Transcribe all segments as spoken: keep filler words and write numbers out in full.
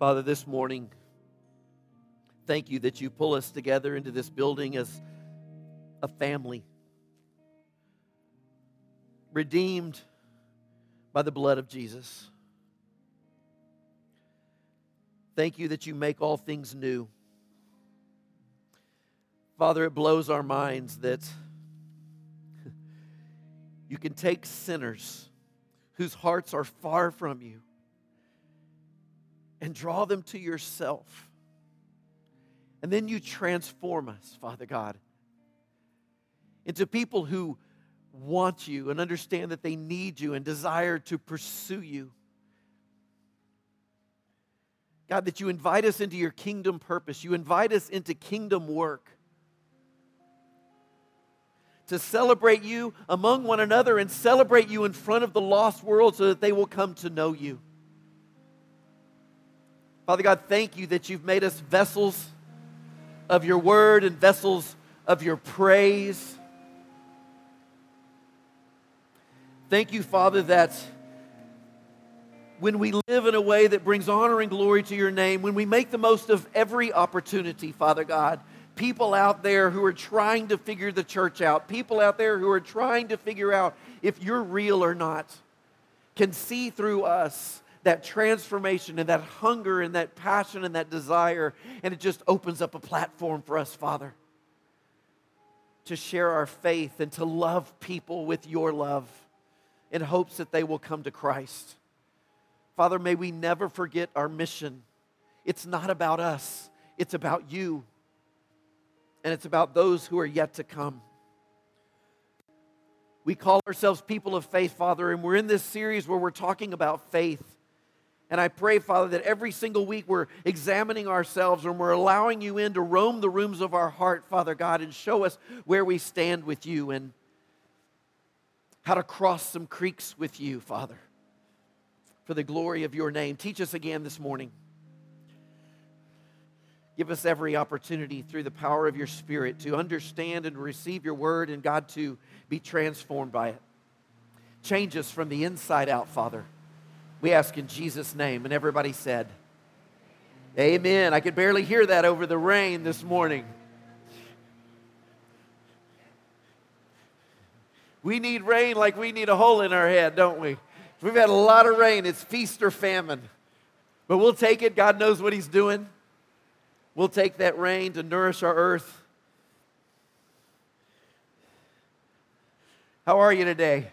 Father, this morning, thank you that you pull us together into this building as a family, redeemed by the blood of Jesus. Thank you that you make all things new. Father, it blows our minds that you can take sinners whose hearts are far from you and draw them to yourself. And then you transform us, Father God, into people who want you and understand that they need you and desire to pursue you. God, that you invite us into your kingdom purpose. You invite us into kingdom work. To celebrate you among one another and celebrate you in front of the lost world so that they will come to know you. Father God, thank you that you've made us vessels of your word and vessels of your praise. Thank you, Father, that when we live in a way that brings honor and glory to your name, when we make the most of every opportunity, Father God, people out there who are trying to figure the church out, people out there who are trying to figure out if you're real or not, can see through us that transformation and that hunger and that passion and that desire, and it just opens up a platform for us, Father, to share our faith and to love people with your love in hopes that they will come to Christ. Father, may we never forget our mission. It's not about us. It's about you. And it's about those who are yet to come. We call ourselves people of faith, Father, and we're in this series where we're talking about faith. And I pray, Father, that every single week we're examining ourselves and we're allowing you in to roam the rooms of our heart, Father God, and show us where we stand with you and how to cross some creeks with you, Father, for the glory of your name. Teach us again this morning. Give us every opportunity through the power of your Spirit to understand and receive your word, and God, to be transformed by it. Change us from the inside out, Father. We ask in Jesus' name. And everybody said, amen. I could barely hear that over the rain this morning. We need rain like we need a hole in our head, don't we? We've had a lot of rain. It's feast or famine. But we'll take it. God knows what he's doing. We'll take that rain to nourish our earth. How are you today?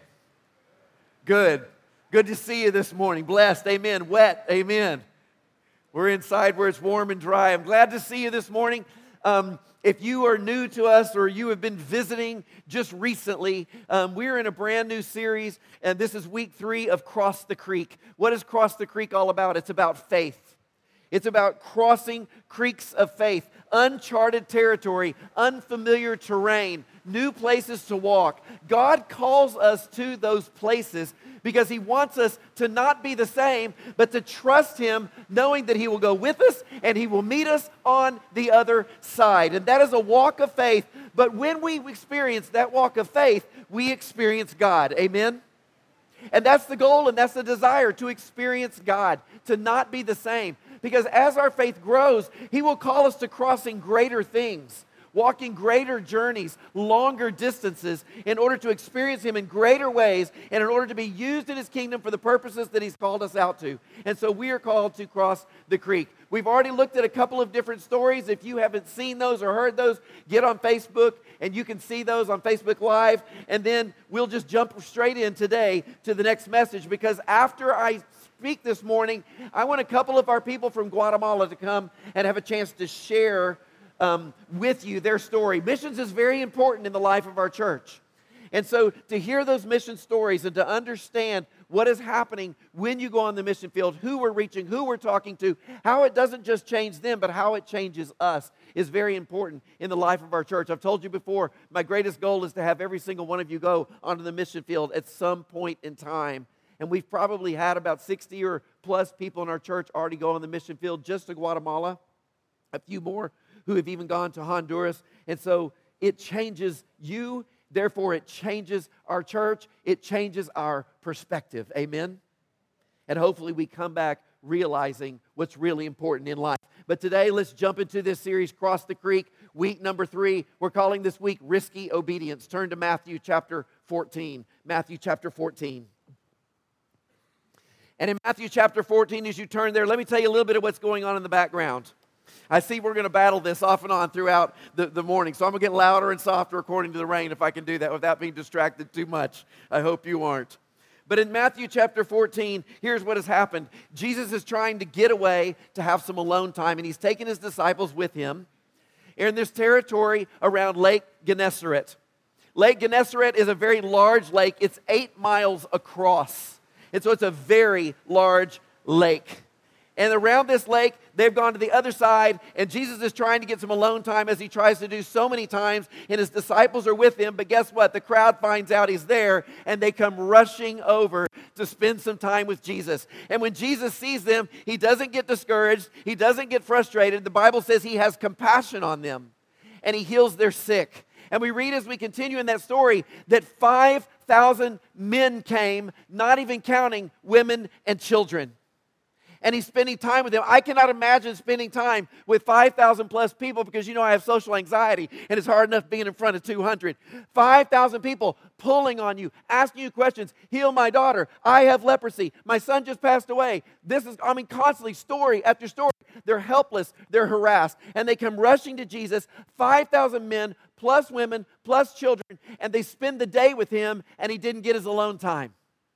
Good. Good to see you this morning. Blessed. Amen. Wet. Amen. We're inside where it's warm and dry. I'm glad to see you this morning. Um, if you are new to us or you have been visiting just recently, um, we're in a brand new series, and this is week three of Cross the Creek. What is Cross the Creek all about? It's about faith. It's about crossing creeks of faith, uncharted territory, unfamiliar terrain, new places to walk. God calls us to those places because he wants us to not be the same, but to trust him, knowing that he will go with us and he will meet us on the other side. And that is a walk of faith. But when we experience that walk of faith, we experience God. Amen? And that's the goal and that's the desire, to experience God, to not be the same. Because as our faith grows, he will call us to crossing greater things, walking greater journeys, longer distances, in order to experience him in greater ways and in order to be used in his kingdom for the purposes that he's called us out to. And so we are called to cross the creek. We've already looked at a couple of different stories. If you haven't seen those or heard those, get on Facebook and you can see those on Facebook Live. And then we'll just jump straight in today to the next message, because after I speak this morning, I want a couple of our people from Guatemala to come and have a chance to share um, with you their story. Missions is very important in the life of our church. And so to hear those mission stories and to understand what is happening when you go on the mission field, who we're reaching, who we're talking to, how it doesn't just change them, but how it changes us, is very important in the life of our church. I've told you before, my greatest goal is to have every single one of you go onto the mission field at some point in time. And we've probably had about sixty or plus people in our church already go on the mission field just to Guatemala. A few more who have even gone to Honduras. And so it changes you. Therefore, it changes our church. It changes our perspective. Amen? And hopefully we come back realizing what's really important in life. But today, let's jump into this series, Cross the Creek, week number three. We're calling this week Risky Obedience. Turn to Matthew chapter fourteen. Matthew chapter fourteen. And in Matthew chapter fourteen, as you turn there, let me tell you a little bit of what's going on in the background. I see we're going to battle this off and on throughout the, the morning. So I'm going to get louder and softer according to the rain if I can do that without being distracted too much. I hope you aren't. But in Matthew chapter fourteen, here's what has happened. Jesus is trying to get away to have some alone time, and he's taken his disciples with him in this territory around Lake Gennesaret. Lake Gennesaret is a very large lake. It's eight miles across. And so it's a very large lake. And around this lake, they've gone to the other side, and Jesus is trying to get some alone time as he tries to do so many times, and his disciples are with him. But guess what? The crowd finds out he's there, and they come rushing over to spend some time with Jesus. And when Jesus sees them, he doesn't get discouraged. He doesn't get frustrated. The Bible says he has compassion on them, and he heals their sick. And we read as we continue in that story that five thousand men came, not even counting women and children. And he's spending time with them. I cannot imagine spending time with five thousand plus people because, you know, I have social anxiety and it's hard enough being in front of two hundred. five thousand people pulling on you, asking you questions. Heal my daughter. I have leprosy. My son just passed away. This is, I mean, constantly story after story. They're helpless. They're harassed. And they come rushing to Jesus. five thousand men plus women plus children. And they spend the day with him, and he didn't get his alone time.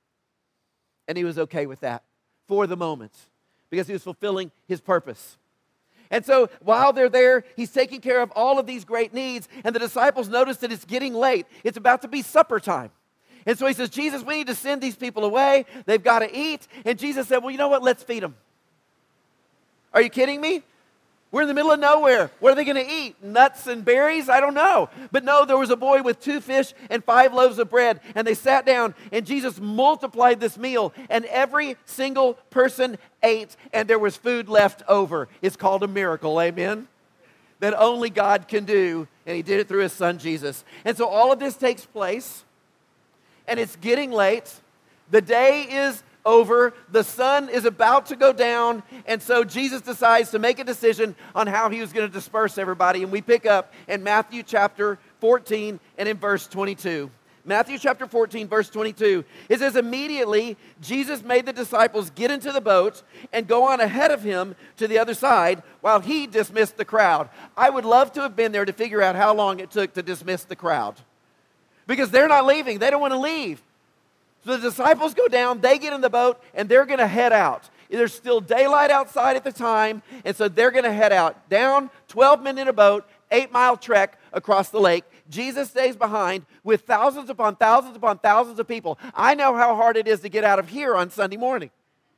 And he was okay with that for the moment, because he was fulfilling his purpose. And so while they're there, he's taking care of all of these great needs, and the disciples notice that it's getting late. It's about to be supper time. And so he says, Jesus, we need to send these people away. They've got to eat. And Jesus said, well, you know what? Let's feed them. Are you kidding me? We're in the middle of nowhere. What are they going to eat? Nuts and berries? I don't know. But no, there was a boy with two fish and five loaves of bread. And they sat down, and Jesus multiplied this meal. And every single person ate, and there was food left over. It's called a miracle, amen? That only God can do. And he did it through his son, Jesus. And so all of this takes place, and it's getting late. The day is over. The sun is about to go down, and so Jesus decides to make a decision on how he was going to disperse everybody. And we pick up in Matthew chapter fourteen and in verse twenty-two. Matthew chapter fourteen, verse twenty-two. It says, immediately Jesus made the disciples get into the boat and go on ahead of him to the other side while he dismissed the crowd. I would love to have been there to figure out how long it took to dismiss the crowd, because they're not leaving. They don't want to leave. So the disciples go down, they get in the boat, and they're going to head out. There's still daylight outside at the time, and so they're going to head out. Down, twelve men in a boat, eight-mile trek across the lake. Jesus stays behind with thousands upon thousands upon thousands of people. I know how hard it is to get out of here on Sunday morning.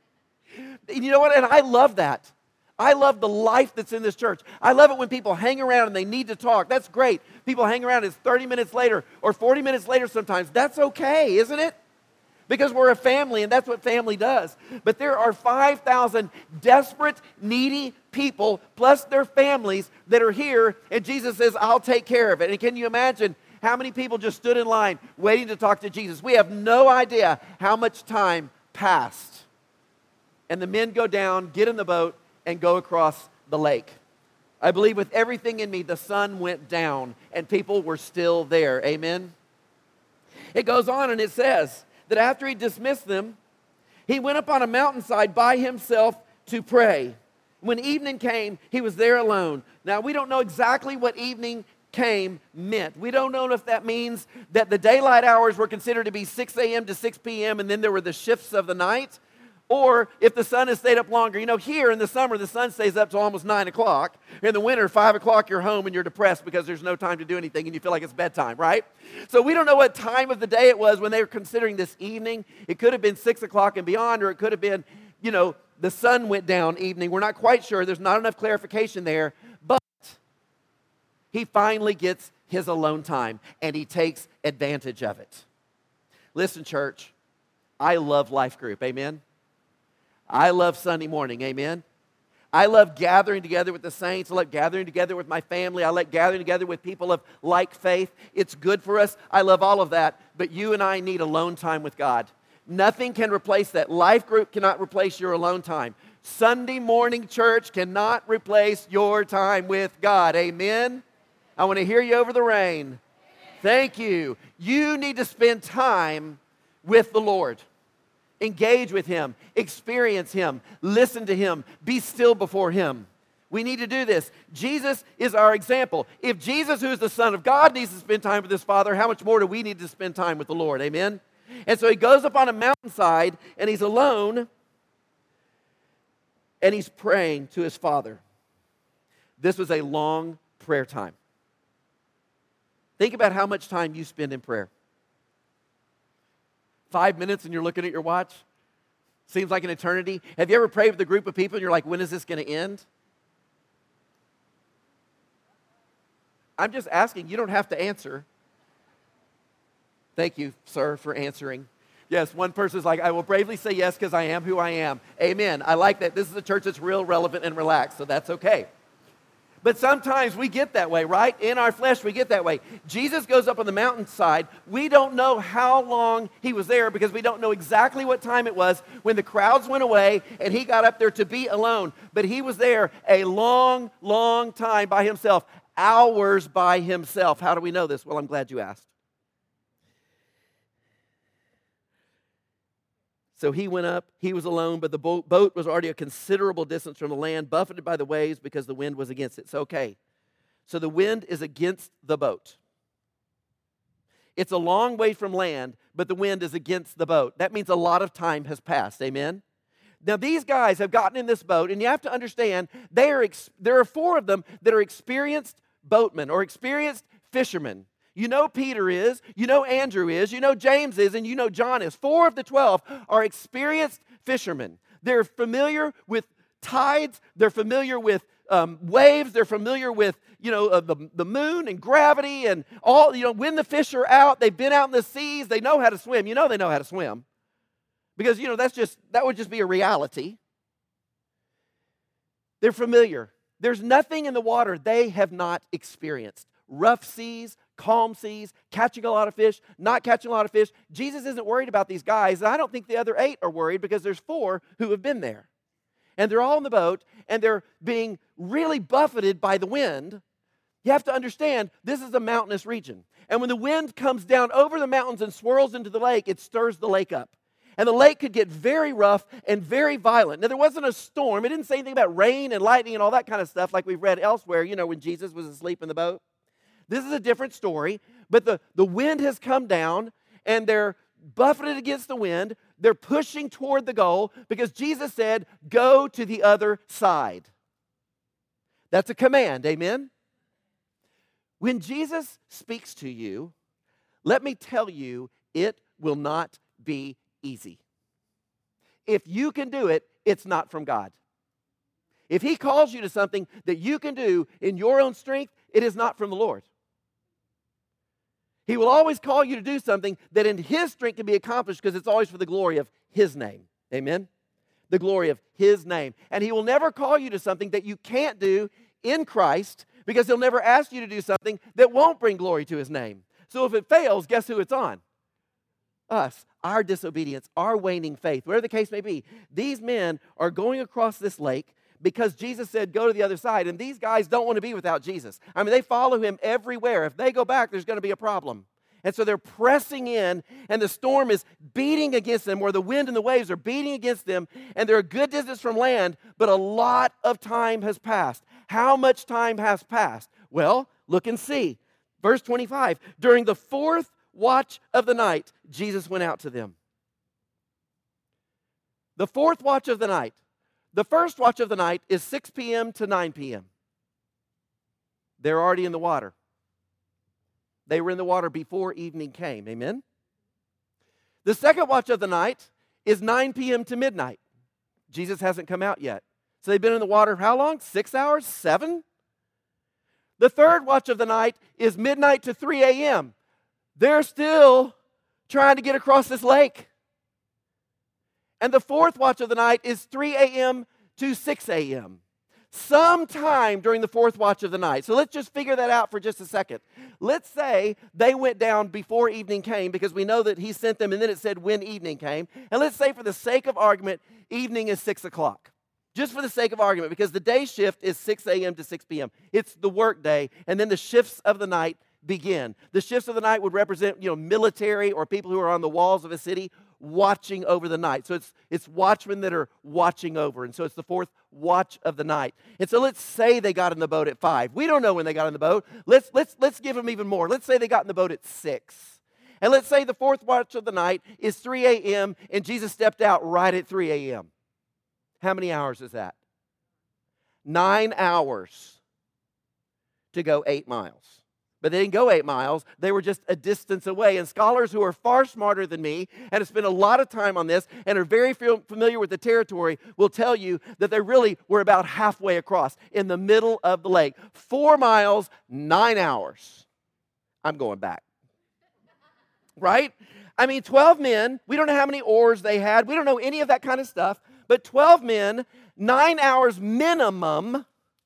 You know what? And I love that. I love the life that's in this church. I love it when people hang around and they need to talk. That's great. People hang around, it's thirty minutes later or forty minutes later sometimes. That's okay, isn't it? Because we're a family, and that's what family does. But there are five thousand desperate, needy people, plus their families, that are here, and Jesus says, I'll take care of it. And can you imagine how many people just stood in line waiting to talk to Jesus? We have no idea how much time passed. And the men go down, get in the boat, and go across the lake. I believe with everything in me, the sun went down, and people were still there. Amen? It goes on, and it says that after he dismissed them, he went up on a mountainside by himself to pray. When evening came, he was there alone. Now, we don't know exactly what evening came meant. We don't know if that means that the daylight hours were considered to be six a.m. to six p.m. and then there were the shifts of the night, or if the sun has stayed up longer. You know, here in the summer, the sun stays up till almost nine o'clock. In the winter, five o'clock, you're home and you're depressed because there's no time to do anything and you feel like it's bedtime, right? So we don't know what time of the day it was when they were considering this evening. It could have been six o'clock and beyond, or it could have been, you know, the sun went down evening. We're not quite sure. There's not enough clarification there. But he finally gets his alone time, and he takes advantage of it. Listen, church, I love Life Group, amen? I love Sunday morning, amen? I love gathering together with the saints. I love gathering together with my family. I like gathering together with people of like faith. It's good for us. I love all of that. But you and I need alone time with God. Nothing can replace that. Life group cannot replace your alone time. Sunday morning church cannot replace your time with God. Amen? I want to hear you over the rain. Thank you. You need to spend time with the Lord. Engage with Him. Experience Him. Listen to Him. Be still before Him. We need to do this. Jesus is our example. If Jesus, who is the Son of God, needs to spend time with His Father, how much more do we need to spend time with the Lord? Amen? And so He goes up on a mountainside, and He's alone, and He's praying to His Father. This was a long prayer time. Think about how much time you spend in prayer. Five minutes and you're looking at your watch? Seems like an eternity. Have you ever prayed with a group of people and you're like, when is this going to end? I'm just asking. You don't have to answer. Thank you, sir, for answering. Yes, one person's like, I will bravely say yes because I am who I am. Amen. I like that. This is a church that's real, relevant, and relaxed, so that's okay. But sometimes we get that way, right? In our flesh, we get that way. Jesus goes up on the mountainside. We don't know how long He was there because we don't know exactly what time it was when the crowds went away and He got up there to be alone. But He was there a long, long time by Himself, hours by Himself. How do we know this? Well, I'm glad you asked. So He went up, He was alone, but the boat, boat was already a considerable distance from the land, buffeted by the waves because the wind was against it. It's okay. So the wind is against the boat. It's a long way from land, but the wind is against the boat. That means a lot of time has passed. Amen? Now, these guys have gotten in this boat, and you have to understand, they are ex- there are four of them that are experienced boatmen or experienced fishermen. You know Peter is, you know Andrew is, you know James is, and you know John is. Four of the twelve are experienced fishermen. They're familiar with tides. They're familiar with um, waves. They're familiar with, you know, uh, the, the moon and gravity and all, you know, when the fish are out. They've been out in the seas. They know how to swim. You know they know how to swim. Because, you know, that's just, that would just be a reality. They're familiar. There's nothing in the water they have not experienced. Rough seas, calm seas, catching a lot of fish, not catching a lot of fish. Jesus isn't worried about these guys. And I don't think the other eight are worried because there's four who have been there. And they're all in the boat, and they're being really buffeted by the wind. You have to understand, this is a mountainous region. And when the wind comes down over the mountains and swirls into the lake, it stirs the lake up. And the lake could get very rough and very violent. Now, there wasn't a storm. It didn't say anything about rain and lightning and all that kind of stuff like we've read elsewhere, you know, when Jesus was asleep in the boat. This is a different story, but the, the wind has come down, and they're buffeted against the wind. They're pushing toward the goal because Jesus said, go to the other side. That's a command, amen? When Jesus speaks to you, let me tell you, it will not be easy. If you can do it, it's not from God. If He calls you to something that you can do in your own strength, it is not from the Lord. He will always call you to do something that in His strength can be accomplished because it's always for the glory of His name. Amen? The glory of His name. And He will never call you to something that you can't do in Christ because He'll never ask you to do something that won't bring glory to His name. So if it fails, guess who it's on? Us, our disobedience, our waning faith, whatever the case may be. These men are going across this lake because Jesus said, go to the other side. And these guys don't want to be without Jesus. I mean, they follow Him everywhere. If they go back, there's going to be a problem. And so they're pressing in, and the storm is beating against them, where the wind and the waves are beating against them, and they're a good distance from land, but a lot of time has passed. How much time has passed? Well, look and see. Verse twenty-five, during the fourth watch of the night, Jesus went out to them. The fourth watch of the night. The first watch of the night is six p.m. to nine p.m. They're already in the water. They were in the water before evening came. Amen? The second watch of the night is nine p.m. to midnight. Jesus hasn't come out yet. So they've been in the water how long? Six hours? Seven? The third watch of the night is midnight to three a.m. They're still trying to get across this lake. And the fourth watch of the night is three a.m. to six a.m. sometime during the fourth watch of the night. So let's just figure that out for just a second. Let's say they went down before evening came, because we know that he sent them, and then it said when evening came. And let's say, for the sake of argument, evening is six o'clock. Just for the sake of argument, because the day shift is six a.m. to six p.m. It's the work day, and then the shifts of the night begin. The shifts of the night would represent, you know, military or people who are on the walls of a city watching over the night. So it's it's watchmen that are watching over. And so it's the fourth watch of the night. And so let's say they got in the boat at five. We don't know when they got in the boat. Let's let's let's give them even more. Let's say they got in the boat at six. And let's say the fourth watch of the night is three a.m. and Jesus stepped out right at three a.m. How many hours is that? Nine hours to go eight miles. But they didn't go eight miles. They were just a distance away. And scholars who are far smarter than me and have spent a lot of time on this and are very familiar with the territory will tell you that they really were about halfway across, in the middle of the lake. Four miles, nine hours. I'm going back. Right? I mean, twelve men. We don't know how many oars they had. We don't know any of that kind of stuff. But twelve men, nine hours minimum,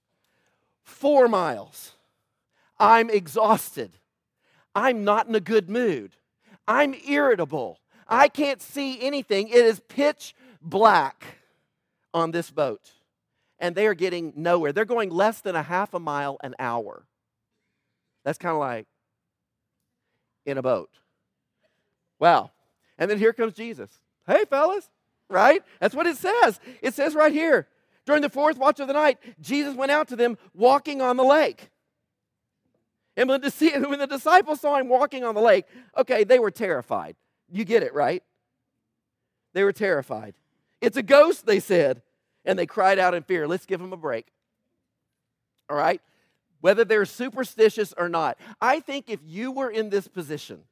four miles. I'm exhausted. I'm not in a good mood. I'm irritable. I can't see anything. It is pitch black on this boat. And they are getting nowhere. They're going less than a half a mile an hour. That's kind of like in a boat. Wow. And then here comes Jesus. Hey, fellas. Right? That's what it says. It says right here, during the fourth watch of the night, Jesus went out to them walking on the lake. And when the, when the disciples saw him walking on the lake, okay, they were terrified. You get it, right? They were terrified. It's a ghost, they said. And they cried out in fear. Let's give them a break. All right? Whether they're superstitious or not. I think if you were in this position,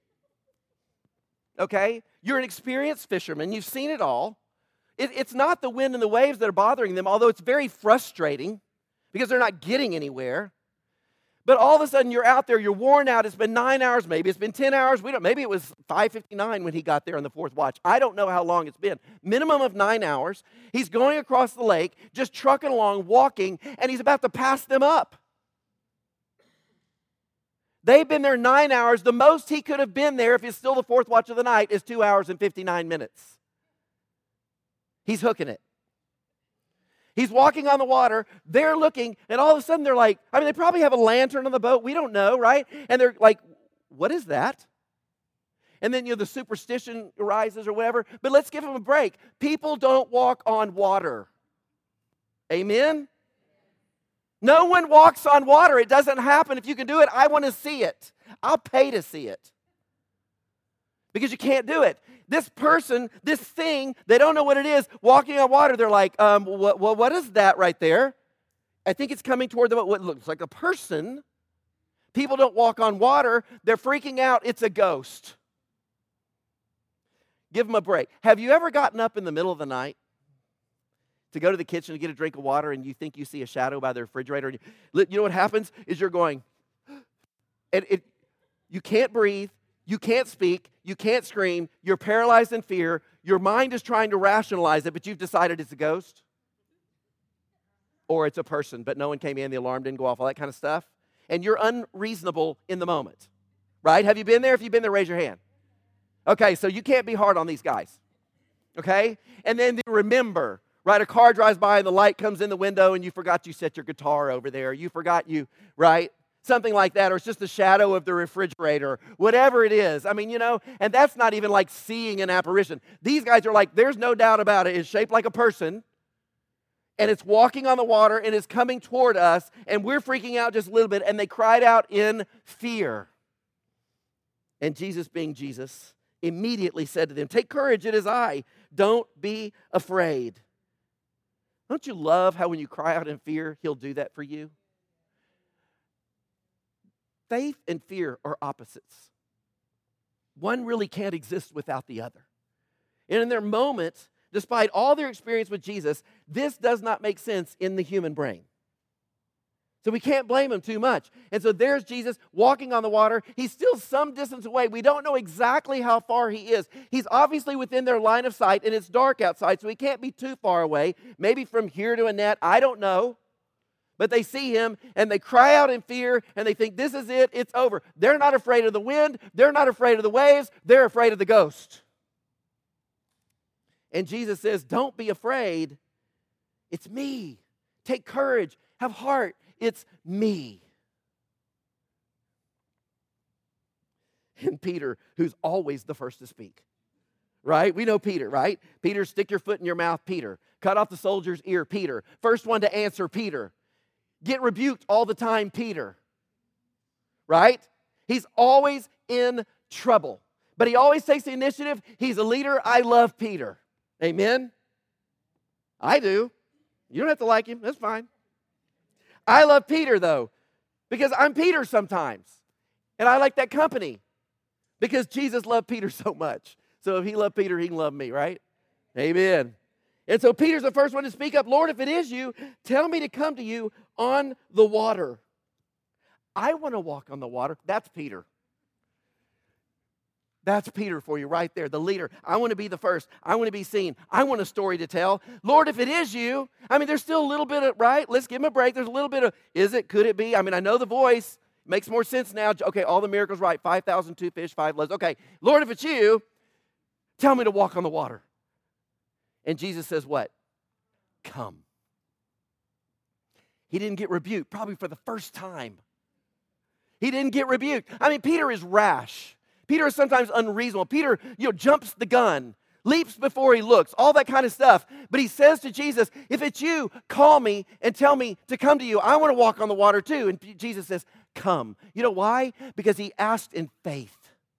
okay, you're an experienced fisherman. You've seen it all. It, it's not the wind and the waves that are bothering them, although it's very frustrating because they're not getting anywhere. But all of a sudden, you're out there, you're worn out. It's been nine hours, maybe it's been ten hours. We don't. Maybe it was five fifty-nine when he got there on the fourth watch. I don't know how long it's been. Minimum of nine hours. He's going across the lake, just trucking along, walking, and he's about to pass them up. They've been there nine hours. The most he could have been there, if it's still the fourth watch of the night, is two hours and fifty-nine minutes. He's hooking it. He's walking on the water. They're looking, and all of a sudden they're like, I mean, they probably have a lantern on the boat. We don't know, right? And they're like, what is that? And then, you know, the superstition arises or whatever. But let's give them a break. People don't walk on water. Amen? No one walks on water. It doesn't happen. If you can do it, I want to see it. I'll pay to see it. Because you can't do it. This person, this thing, they don't know what it is, walking on water, they're like, um, what, what, what is that right there? I think it's coming toward them, what looks like a person. People don't walk on water. They're freaking out. It's a ghost. Give them a break. Have you ever gotten up in the middle of the night to go to the kitchen to get a drink of water and you think you see a shadow by the refrigerator? And you, you know what happens is you're going, and it, you can't breathe. You can't speak, you can't scream, you're paralyzed in fear, your mind is trying to rationalize it, but you've decided it's a ghost. Or it's a person, but no one came in, the alarm didn't go off, all that kind of stuff. And you're unreasonable in the moment, right? Have you been there? If you've been there, raise your hand. Okay, so you can't be hard on these guys, okay? And then remember, right, a car drives by and the light comes in the window and you forgot you set your guitar over there, you forgot you, right? Something like that, or it's just the shadow of the refrigerator, whatever it is. I mean, you know, and that's not even like seeing an apparition. These guys are like, there's no doubt about it. It's shaped like a person, and it's walking on the water, and it's coming toward us, and we're freaking out just a little bit, and they cried out in fear. And Jesus, being Jesus, immediately said to them, take courage, it is I. Don't be afraid. Don't you love how when you cry out in fear, he'll do that for you? Faith and fear are opposites. One really can't exist without the other. And in their moment, despite all their experience with Jesus, this does not make sense in the human brain. So we can't blame him too much. And so there's Jesus walking on the water. He's still some distance away. We don't know exactly how far he is. He's obviously within their line of sight, and it's dark outside, so he can't be too far away. Maybe from here to a net, I don't know. But they see him and they cry out in fear and they think, this is it, it's over. They're not afraid of the wind. They're not afraid of the waves. They're afraid of the ghost. And Jesus says, don't be afraid. It's me. Take courage. Have heart. It's me. And Peter, who's always the first to speak. Right? We know Peter, right? Peter, stick your foot in your mouth, Peter. Cut off the soldier's ear, Peter. First one to answer, Peter. Get rebuked all the time, Peter. Right? He's always in trouble. But he always takes the initiative. He's a leader. I love Peter. Amen? I do. You don't have to like him. That's fine. I love Peter, though, because I'm Peter sometimes. And I like that company because Jesus loved Peter so much. So if he loved Peter, he can love me, right? Amen. And so Peter's the first one to speak up. Lord, if it is you, tell me to come to you on the water. I want to walk on the water. That's Peter. That's Peter for you right there, the leader. I want to be the first. I want to be seen. I want a story to tell. Lord, if it is you, I mean, there's still a little bit of, right? Let's give him a break. There's a little bit of, is it, could it be? I mean, I know the voice. Makes more sense now. Okay, all the miracles right. five thousand, two fish, five loaves. Okay, Lord, if it's you, tell me to walk on the water. And Jesus says what? Come. He didn't get rebuked, probably for the first time. He didn't get rebuked. I mean, Peter is rash. Peter is sometimes unreasonable. Peter, you know, jumps the gun, leaps before he looks, all that kind of stuff. But he says to Jesus, if it's you, call me and tell me to come to you. I want to walk on the water too. And Jesus says, come. You know why? Because he asked in faith.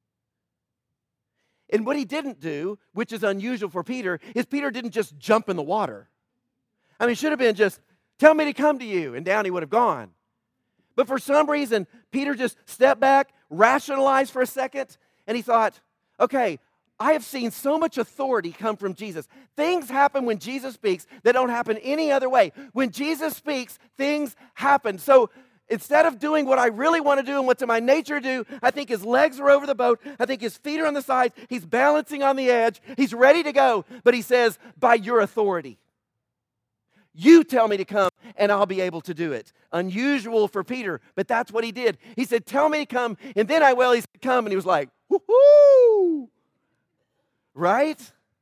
And what he didn't do, which is unusual for Peter, is Peter didn't just jump in the water. I mean, it should have been just, tell me to come to you, and down he would have gone. But for some reason, Peter just stepped back, rationalized for a second, and he thought, okay, I have seen so much authority come from Jesus. Things happen when Jesus speaks that don't happen any other way. When Jesus speaks, things happen. So instead of doing what I really want to do and what's in my nature to do, I think his legs are over the boat. I think his feet are on the sides. He's balancing on the edge. He's ready to go. But he says, by your authority, you tell me to come and I'll be able to do it. Unusual for Peter, but that's what he did. He said, tell me to come, and then I will. He said, come, and he was like, whoo-hoo! Right?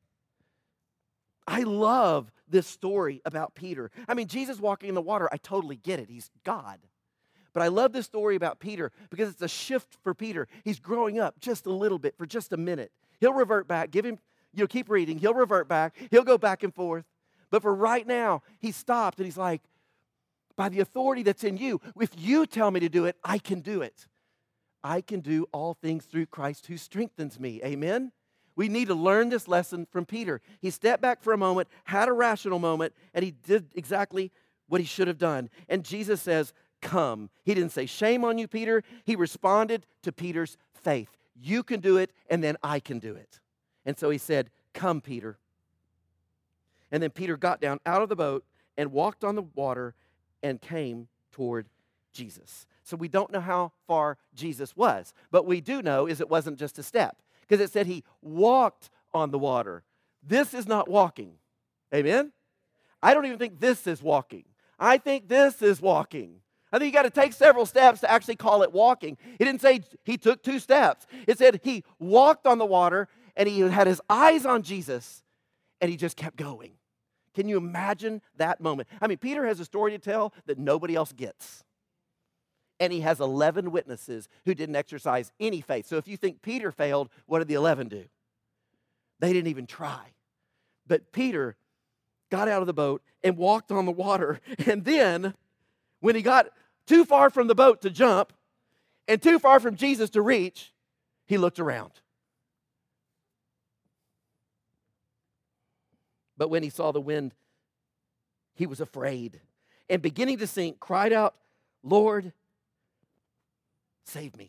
I love this story about Peter. I mean, Jesus walking in the water, I totally get it. He's God. But I love this story about Peter because it's a shift for Peter. He's growing up just a little bit for just a minute. He'll revert back. Give him, you know, keep reading. He'll revert back. He'll go back and forth. But for right now, he stopped and he's like, by the authority that's in you, if you tell me to do it, I can do it. I can do all things through Christ who strengthens me. Amen? We need to learn this lesson from Peter. He stepped back for a moment, had a rational moment, and he did exactly what he should have done. And Jesus says, come. He didn't say, shame on you, Peter. He responded to Peter's faith. You can do it, and then I can do it. And so he said, come, Peter. And then Peter got down out of the boat and walked on the water and came toward Jesus. So we don't know how far Jesus was. But we do know is it wasn't just a step. Because it said he walked on the water. This is not walking. Amen? I don't even think this is walking. I think this is walking. I think you got to take several steps to actually call it walking. It didn't say he took two steps. It said he walked on the water and he had his eyes on Jesus and he just kept going. Can you imagine that moment? I mean, Peter has a story to tell that nobody else gets. And he has eleven witnesses who didn't exercise any faith. So if you think Peter failed, what did the eleven do? They didn't even try. But Peter got out of the boat and walked on the water. And then when he got too far from the boat to jump and too far from Jesus to reach, he looked around. But when he saw the wind, he was afraid. And beginning to sink, cried out, Lord, save me.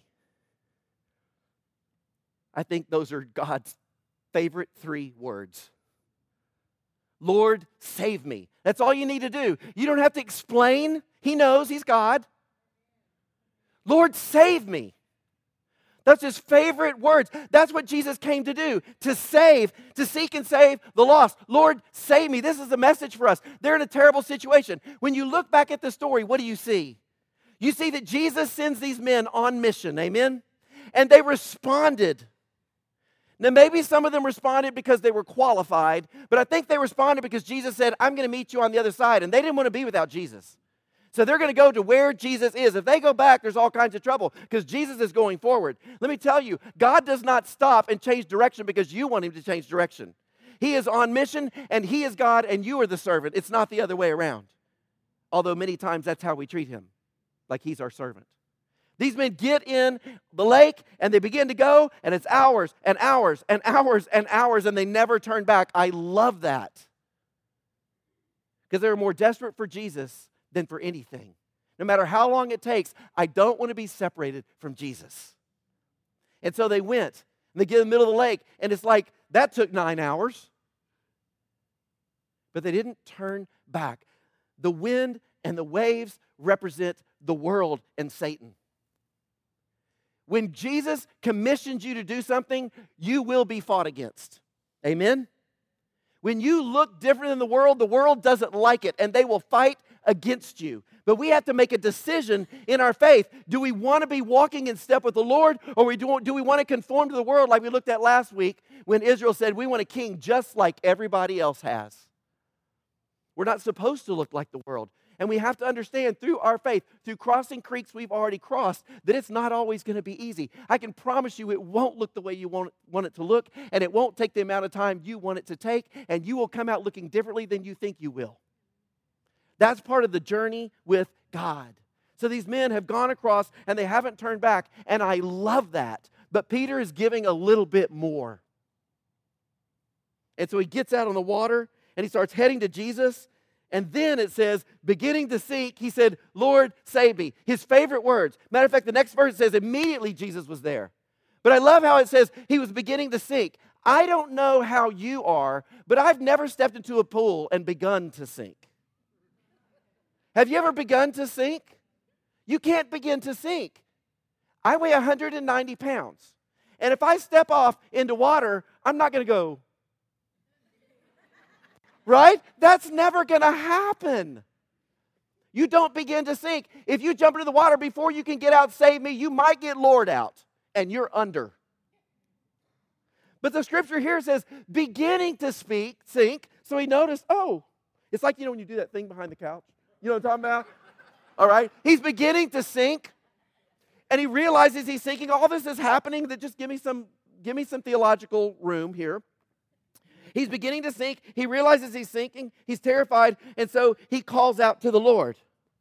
I think those are God's favorite three words. Lord, save me. That's all you need to do. You don't have to explain. He knows he's God. Lord, save me. That's his favorite words. That's what Jesus came to do, to save, to seek and save the lost. Lord, save me. This is the message for us. They're in a terrible situation. When you look back at the story, what do you see? You see that Jesus sends these men on mission, amen? And they responded. Now, maybe some of them responded because they were qualified, but I think they responded because Jesus said, I'm going to meet you on the other side, and they didn't want to be without Jesus. So they're going to go to where Jesus is. If they go back, there's all kinds of trouble because Jesus is going forward. Let me tell you, God does not stop and change direction because you want him to change direction. He is on mission, and he is God, and you are the servant. It's not the other way around. Although many times that's how we treat him, like he's our servant. These men get in the lake, and they begin to go, and it's hours and hours and hours and hours, and they never turn back. I love that because they're more desperate for Jesus than for anything. No matter how long it takes, I don't want to be separated from Jesus. And so they went, and they get in the middle of the lake, and it's like, that took nine hours. But they didn't turn back. The wind and the waves represent the world and Satan. When Jesus commissions you to do something, you will be fought against. Amen? When you look different than the world, the world doesn't like it, and they will fight against you. But we have to make a decision in our faith. Do we want to be walking in step with the Lord, or we do, do we want to conform to the world like we looked at last week when Israel said, we want a king just like everybody else has? We're not supposed to look like the world. And we have to understand through our faith, through crossing creeks we've already crossed, that it's not always going to be easy. I can promise you it won't look the way you want, want it to look, and it won't take the amount of time you want it to take, and you will come out looking differently than you think you will. That's part of the journey with God. So these men have gone across, and they haven't turned back, and I love that. But Peter is giving a little bit more. And so he gets out on the water, and he starts heading to Jesus. And then it says, beginning to sink, he said, Lord, save me. His favorite words. Matter of fact, the next verse says, immediately Jesus was there. But I love how it says, he was beginning to sink. I don't know how you are, but I've never stepped into a pool and begun to sink. Have you ever begun to sink? You can't begin to sink. I weigh one hundred ninety pounds. And if I step off into water, I'm not going to go, right? That's never going to happen. You don't begin to sink. If you jump into the water before you can get out, save me, you might get lured out and you're under. But the scripture here says, beginning to speak, sink. So he noticed, oh, it's like, you know, when you do that thing behind the couch. You know what I'm talking about? All right. He's beginning to sink. And he realizes he's sinking. All this is happening. That just give me some, give me some theological room here. He's beginning to sink. He realizes he's sinking. He's terrified. And so he calls out to the Lord.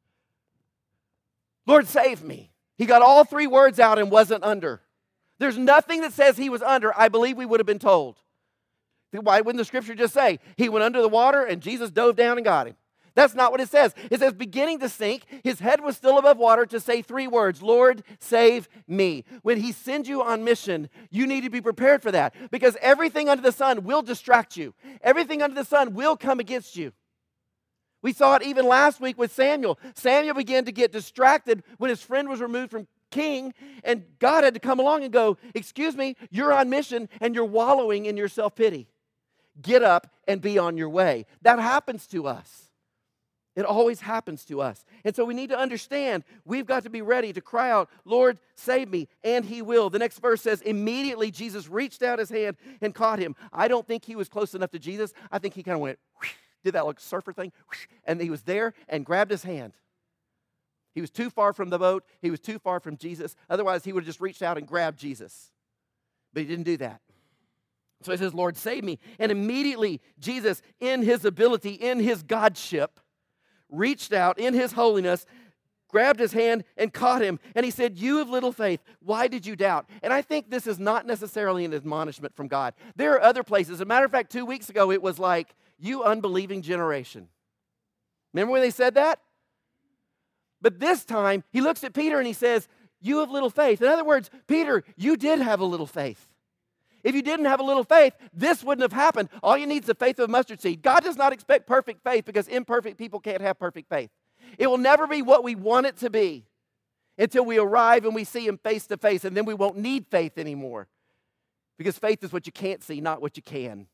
Lord, save me. He got all three words out and wasn't under. There's nothing that says he was under. I believe we would have been told. Why wouldn't the scripture just say he went under the water and Jesus dove down and got him? That's not what it says. It says beginning to sink. His head was still above water to say three words, Lord, save me. When he sends you on mission, you need to be prepared for that because everything under the sun will distract you. Everything under the sun will come against you. We saw it even last week with Samuel. Samuel began to get distracted when his friend was removed from king, and God had to come along and go, excuse me, you're on mission and you're wallowing in your self-pity. Get up and be on your way. That happens to us. It always happens to us. And so we need to understand we've got to be ready to cry out, Lord, save me, and he will. The next verse says, immediately Jesus reached out his hand and caught him. I don't think he was close enough to Jesus. I think he kind of went, whoosh, did that like surfer thing, whoosh, and he was there and grabbed his hand. He was too far from the boat. He was too far from Jesus. Otherwise, he would have just reached out and grabbed Jesus. But he didn't do that. So he says, Lord, save me. And immediately, Jesus, in his ability, in his godship, reached out in his holiness, grabbed his hand and caught him. And he said, you of little faith, why did you doubt? And I think this is not necessarily an admonishment from God. There are other places. As a matter of fact, two weeks ago, it was like, you unbelieving generation. Remember when they said that? But this time, he looks at Peter and he says, you of little faith. In other words, Peter, you did have a little faith. If you didn't have a little faith, this wouldn't have happened. All you need is the faith of a mustard seed. God does not expect perfect faith because imperfect people can't have perfect faith. It will never be what we want it to be. until we arrive and we see him face to face, and then we won't need faith anymore. Because faith is what you can't see, not what you can.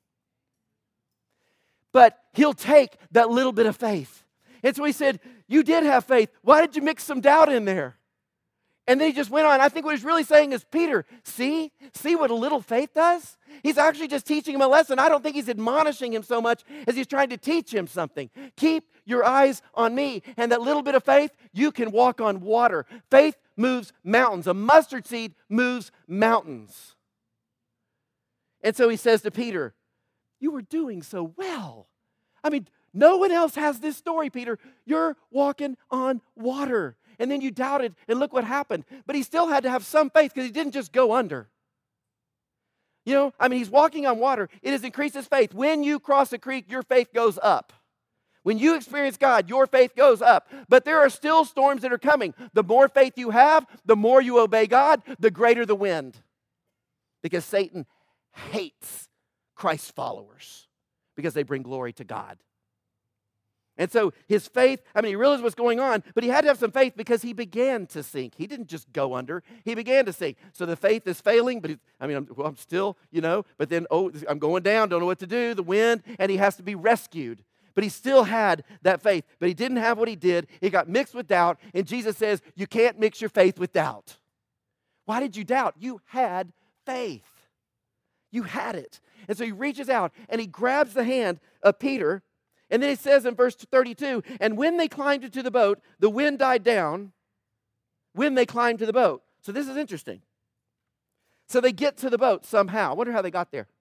But he'll take that little bit of faith. And so he said, you did have faith. Why did you mix some doubt in there? And then he just went on. I think what he's really saying is, Peter, see? See what a little faith does? He's actually just teaching him a lesson. I don't think he's admonishing him so much as he's trying to teach him something. Keep your eyes on me. And that little bit of faith, you can walk on water. Faith moves mountains. A mustard seed moves mountains. And so he says to Peter, you were doing so well. I mean, no one else has this story, Peter. You're walking on water. And then you doubted, and look what happened. But he still had to have some faith because he didn't just go under. You know, I mean, he's walking on water. It has increased his faith. When you cross a creek, your faith goes up. When you experience God, your faith goes up. But there are still storms that are coming. The more faith you have, the more you obey God, the greater the wind. Because Satan hates Christ's followers because they bring glory to God. And so his faith, I mean, he realized what's going on, but he had to have some faith because he began to sink. He didn't just go under. He began to sink. So the faith is failing, but he, I mean, I'm, well, I'm still, you know, but then, oh, I'm going down, don't know what to do, the wind, and he has to be rescued. But he still had that faith, but he didn't have what he did. It got mixed with doubt, and Jesus says, you can't mix your faith with doubt. Why did you doubt? You had faith. You had it. And so he reaches out, and he grabs the hand of Peter. And then it says in verse thirty-two, and when they climbed into the boat, the wind died down when they climbed to the boat. So this is interesting. So they get to the boat somehow. I wonder how they got there.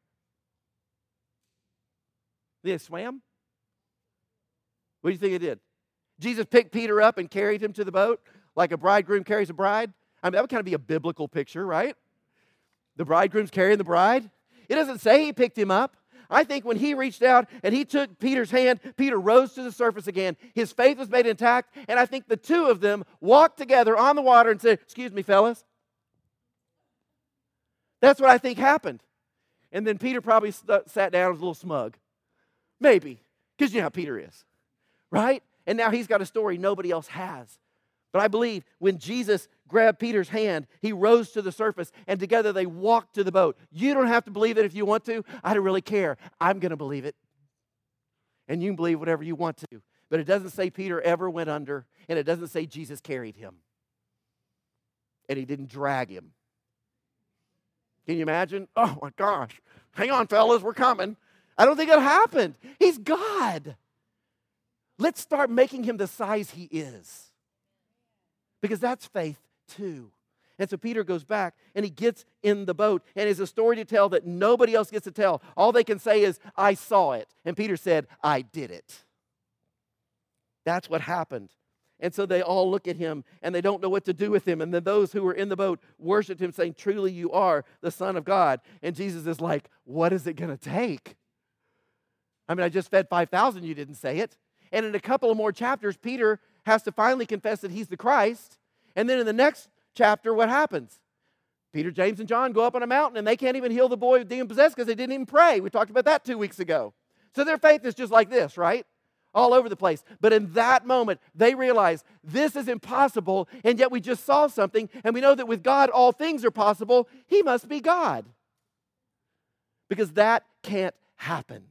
They swam? What do you think they did? Jesus picked Peter up and carried him to the boat like a bridegroom carries a bride? I mean, that would kind of be a biblical picture, right? The bridegroom's carrying the bride. It doesn't say he picked him up. I think when he reached out and he took Peter's hand, Peter rose to the surface again. His faith was made intact, and I think the two of them walked together on the water and said, excuse me, fellas. That's what I think happened. And then Peter probably st- sat down and was a little smug. Maybe, because you know how Peter is, right? And now he's got a story nobody else has. But I believe when Jesus grabbed Peter's hand, he rose to the surface, and together they walked to the boat. You don't have to believe it if you want to. I don't really care. I'm going to believe it. And you can believe whatever you want to. But it doesn't say Peter ever went under, and it doesn't say Jesus carried him. And he didn't drag him. Can you imagine? Oh my gosh. Hang on, fellas, we're coming. I don't think it happened. He's God. Let's start making him the size he is. Because that's faith too. And so Peter goes back and he gets in the boat and has a story to tell that nobody else gets to tell. All they can say is, I saw it. And Peter said, I did it. That's what happened. And so they all look at him and they don't know what to do with him. And then those who were in the boat worshiped him, saying, truly you are the Son of God. And Jesus is like, what is it going to take? I mean, I just fed five thousand, you didn't say it. And in a couple of more chapters, Peter has to finally confess that he's the Christ. And then in the next chapter, what happens? Peter, James, and John go up on a mountain, and they can't even heal the boy demon-possessed because they didn't even pray. We talked about that two weeks ago. So their faith is just like this, right? All over the place. But in that moment, they realize this is impossible, and yet we just saw something, and we know that with God, all things are possible. He must be God. Because that can't happen.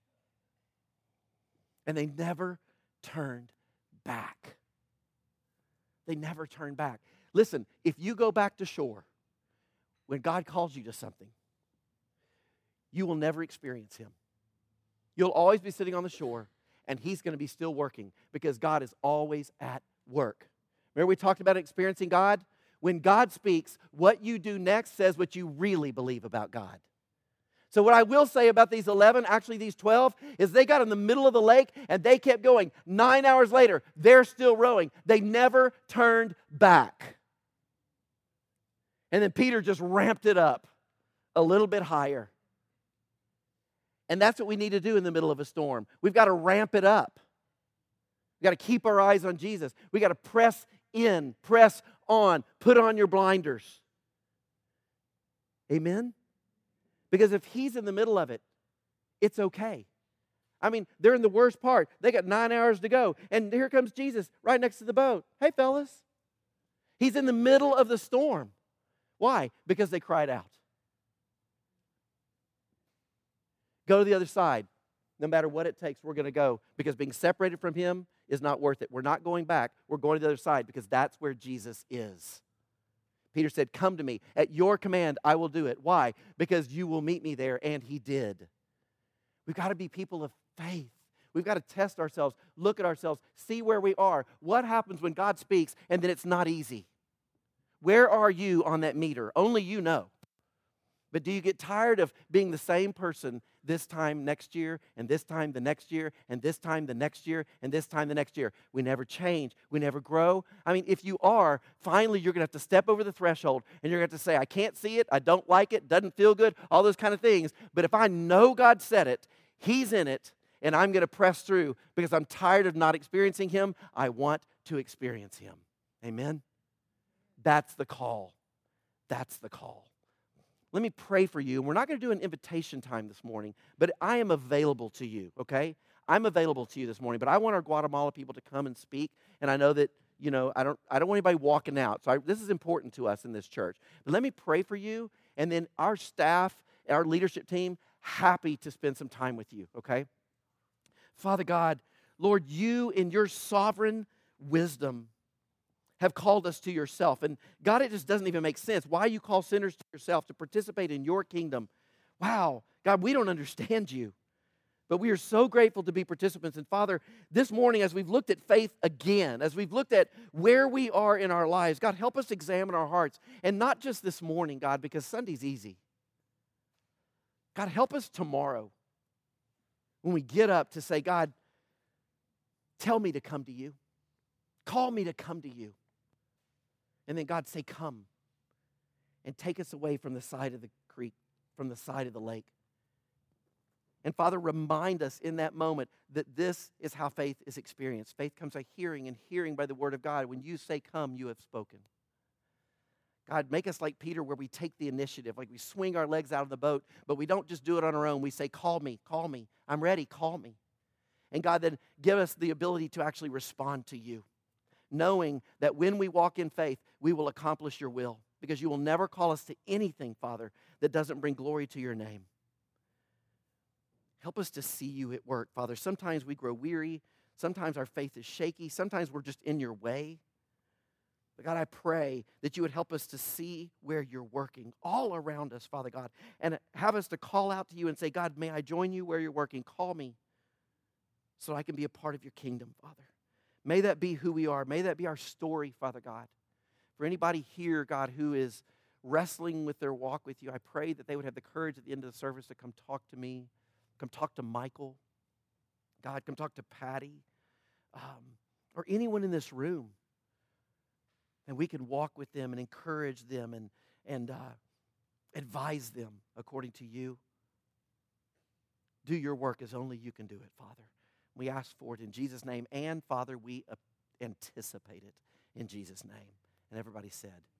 And they never turned back. They never turned back. Listen, if you go back to shore, when God calls you to something, you will never experience him. You'll always be sitting on the shore, and he's going to be still working because God is always at work. Remember we talked about experiencing God? When God speaks, what you do next says what you really believe about God. So what I will say about these eleven, actually these twelve, is they got in the middle of the lake and they kept going. Nine hours later, they're still rowing. They never turned back. And then Peter just ramped it up a little bit higher. And that's what we need to do in the middle of a storm. We've got to ramp it up. We've got to keep our eyes on Jesus. We've got to press in, press on, put on your blinders. Amen? Because if he's in the middle of it, it's okay. I mean, they're in the worst part. They got nine hours to go. And here comes Jesus right next to the boat. Hey, fellas. He's in the middle of the storm. Why? Because they cried out. Go to the other side. No matter what it takes, we're going to go, because being separated from him is not worth it. We're not going back. We're going to the other side because that's where Jesus is. Peter said, come to me. At your command, I will do it. Why? Because you will meet me there, and he did. We've got to be people of faith. We've got to test ourselves, look at ourselves, see where we are. What happens when God speaks and then it's not easy? Where are you on that meter? Only you know. But do you get tired of being the same person this time next year, and this time the next year, and this time the next year, and this time the next year? We never change. We never grow. I mean, if you are, finally you're going to have to step over the threshold, and you're going to have to say, I can't see it, I don't like it, doesn't feel good, all those kind of things. But if I know God said it, he's in it, and I'm going to press through because I'm tired of not experiencing him. I want to experience him. Amen? That's the call. That's the call. Let me pray for you. And we're not going to do an invitation time this morning, but I am available to you, okay? I'm available to you this morning, but I want our Guatemala people to come and speak. And I know that, you know, I don't I don't want anybody walking out. So I, this is important to us in this church. But let me pray for you, and then our staff, our leadership team, happy to spend some time with you, okay? Father God, Lord, you in your sovereign wisdom have called us to yourself. And God, it just doesn't even make sense why you call sinners to yourself to participate in your kingdom. Wow, God, we don't understand you. But we are so grateful to be participants. And Father, this morning as we've looked at faith again, as we've looked at where we are in our lives, God, help us examine our hearts. And not just this morning, God, because Sunday's easy. God, help us tomorrow when we get up to say, God, tell me to come to you. Call me to come to you. And then God say, come and take us away from the side of the creek, from the side of the lake. And Father, remind us in that moment that this is how faith is experienced. Faith comes by hearing, and hearing by the word of God. When you say come, you have spoken. God, make us like Peter, where we take the initiative, like we swing our legs out of the boat, but we don't just do it on our own. We say, call me, call me. I'm ready, call me. And God, then give us the ability to actually respond to you, knowing that when we walk in faith, we will accomplish your will, because you will never call us to anything, Father, that doesn't bring glory to your name. Help us to see you at work, Father. Sometimes we grow weary. Sometimes our faith is shaky. Sometimes we're just in your way. But God, I pray that you would help us to see where you're working all around us, Father God, and have us to call out to you and say, God, may I join you where you're working? Call me so I can be a part of your kingdom, Father. May that be who we are. May that be our story, Father God. For anybody here, God, who is wrestling with their walk with you, I pray that they would have the courage at the end of the service to come talk to me, come talk to Michael, God, come talk to Patty, um, or anyone in this room. And we can walk with them and encourage them and, and uh, advise them according to you. Do your work as only you can do it, Father. We ask for it in Jesus' name. And, Father, we anticipate it in Jesus' name. And everybody said,